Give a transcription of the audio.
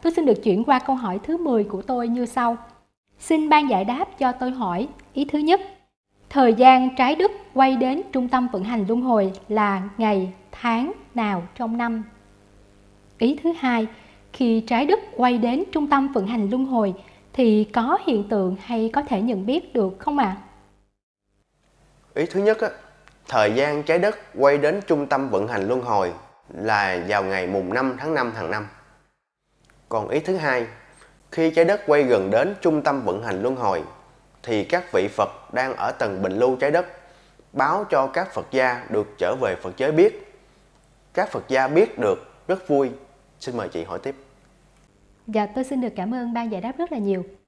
tôi xin được chuyển qua câu hỏi thứ 10 của tôi như sau. Xin ban giải đáp cho tôi hỏi ý thứ nhất. Thời gian trái đất quay đến trung tâm vận hành luân hồi là ngày, tháng nào trong năm? Ý thứ hai. Khi trái đất quay đến trung tâm vận hành luân hồi thì có hiện tượng hay có thể nhận biết được không ạ? Ý thứ nhất, thời gian trái đất quay đến trung tâm vận hành luân hồi là vào ngày mùng 5 tháng 5 hàng năm. Còn ý thứ hai, khi trái đất quay gần đến trung tâm vận hành luân hồi thì các vị Phật đang ở tầng bình lưu trái đất báo cho các Phật gia được trở về Phật giới biết. Các Phật gia biết được rất vui. Xin mời chị hỏi tiếp. Dạ, tôi xin được cảm ơn ban giải đáp rất là nhiều.